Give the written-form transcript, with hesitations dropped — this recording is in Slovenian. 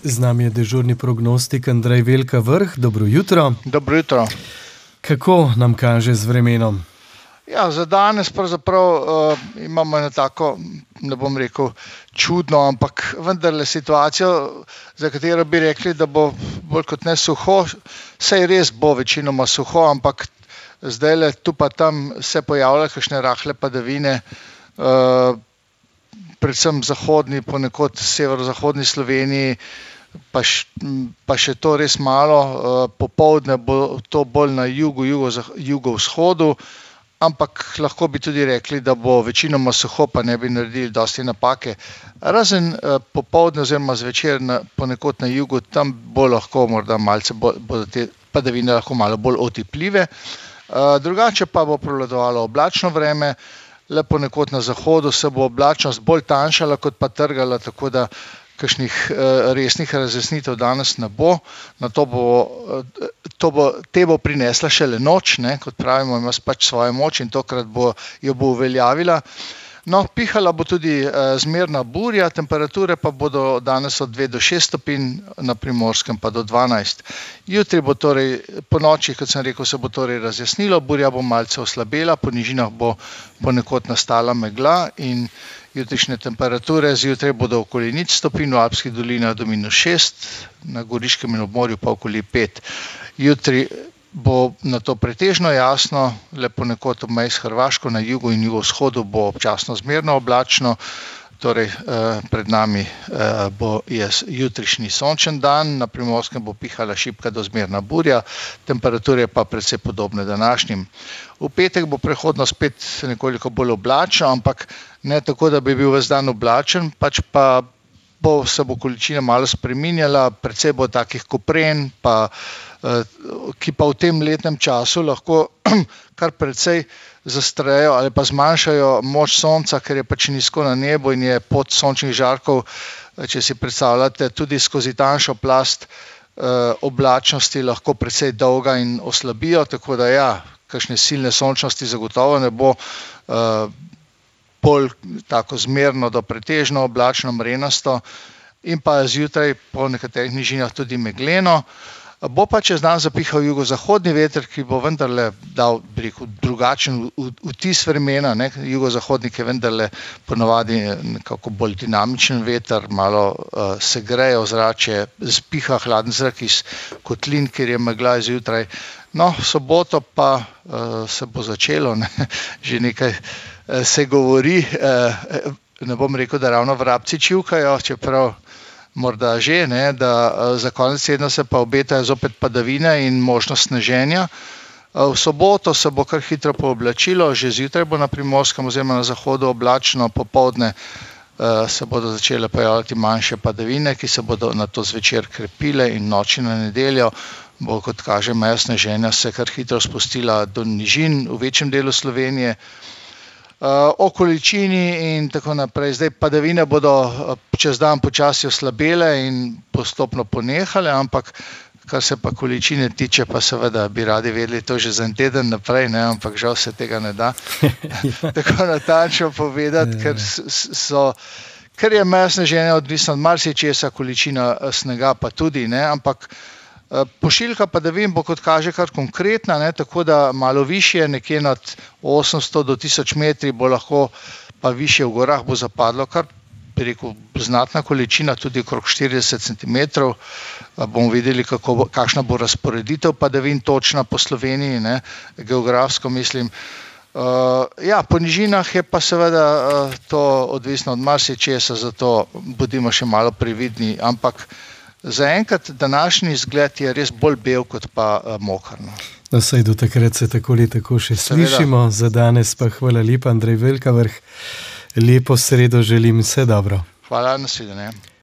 Z nami je dežurni prognostik Andrej Velka Vrh. Dobro jutro. Dobro jutro. Kako nam kaže z vremenom? Ja, za danes pravzaprav imamo eno tako, ne bom rekel čudno, ampak vendarle situacijo, za katero bi rekli, da bo bolj kot ne suho. Saj res bo večinoma suho, ampak zdajle tu pa tam se pojavljajo kakšne rahle padavine, predvsem zahodni, ponekod severozahodni Sloveniji, pa še to res malo. Popoldne bo to bolj na jugovzhodu, ampak lahko bi tudi rekli, da bo večinoma suho, pa ne bi naredili dosti napake. Razen popoldne oziroma zvečer ponekod na jugu, tam bo lahko morda malce bodo te padavine lahko malo bolj otipljive. Drugače pa bo prevladovalo oblačno vreme, le ponekod na zahodu se bo oblačnost bolj tanjšala kot pa trgala, tako da kakšnih resnih razjasnitev danes ne bo. Na te bo prinesla šele noč, ne, kot pravimo, ima pač svojo moč in tokrat jo bo uveljavila. No, pihala bo tudi zmerna burja, temperature pa bodo danes od 2 do 6 stopinj, na Primorskem pa do 12. Jutri bo torej po noči, kot sem rekel, se bo torej razjasnilo, burja bo malce oslabela, po nižinah bo ponekod nastala megla in jutrišnje temperature zjutraj bodo okoli 0 stopinj, v Alpskih dolinah do -6, na Goriškem in obmorju pa okoli 5. Jutri bo na to pretežno jasno, le ponekod ob meji s Hrvaško na jugu in jugovzhodu bo občasno zmerno oblačno, torej pred nami bo jutrišnji sončen dan, na Primorskem bo pihala šibka do zmerna burja, temperature pa precej podobne današnjim. V petek bo prehodno spet nekoliko bolj oblačno, ampak ne tako, da bi bil ves dan oblačen, pač pa se bo količina malo spreminjala, precej bo takih kopren, ki pa v tem letnem času lahko kar precej zastrejo ali pa zmanjšajo moč sonca, ker je pač nizko na nebu in je pot sončnih žarkov, če si predstavljate, tudi skozi tanjšo plast oblačnosti lahko precej dolga in oslabijo, tako da ja, kakšne silne sončnosti zagotovo ne bo, bolj tako zmerno do pretežno oblačno, mrenasto in pa zjutraj po nekaterih nižinah tudi megleno. Bo pa čez dan zapihal jugozahodni veter, ki bo vendarle dal, bi rekel, drugačen vtis vremena, ne. Jugozahodnik je vendarle ponavadi nekako bolj dinamičen veter, malo se greje ozračje, spiha hladen zrak iz kotlin, ker je megla zjutraj. No, v soboto pa se bo začelo, ne. Že nekaj se govori, ne bom rekel, da ravno vrabci čivkajo, čeprav morda že, ne, da za konec tedna se pa obetajo zopet padavine in možnost sneženja. V soboto se bo kar hitro pooblačilo, že zjutraj bo na Primorskem oziroma na zahodu oblačno, popoldne se bodo začele pojavljati manjše padavine, ki se bodo nato zvečer krepile in noči na nedeljo bo, kot kaže, meja sneženja se kar hitro spustila do nižin v večjem delu Slovenije. O količini in tako naprej. Zdaj padavine bodo čez dan počasi oslabele in postopno ponehale, ampak kar se pa količine tiče, pa seveda bi radi vedeli to že za en teden naprej, ne, ampak žal se tega ne da tako natančno povedati, ker je meja sneženja odvisna od marsičesa, količina snega pa tudi, ne, ampak pošiljka padavin bo, kot kaže, kar konkretna, ne, tako da malo višje, nekje nad 800 do 1000 metri bo lahko, pa višje v gorah bo zapadlo kar, bi rekel, znatna količina, tudi okrog 40 centimetrov. Bomo videli, kakšna bo razporeditev padavin točna po Sloveniji, ne, geografsko mislim. Ja, po nižinah je pa seveda to odvisno od marsičesa, zato bodimo še malo previdni, ampak zaenkrat današnji izgled je res bolj bel kot pa moker. No, saj do takrat se tako ali tako še slišimo. Za danes pa hvala lepa, Andrej Velka Vrh. Lepo sredo želim, vse dobro. Hvala, nasvidenje.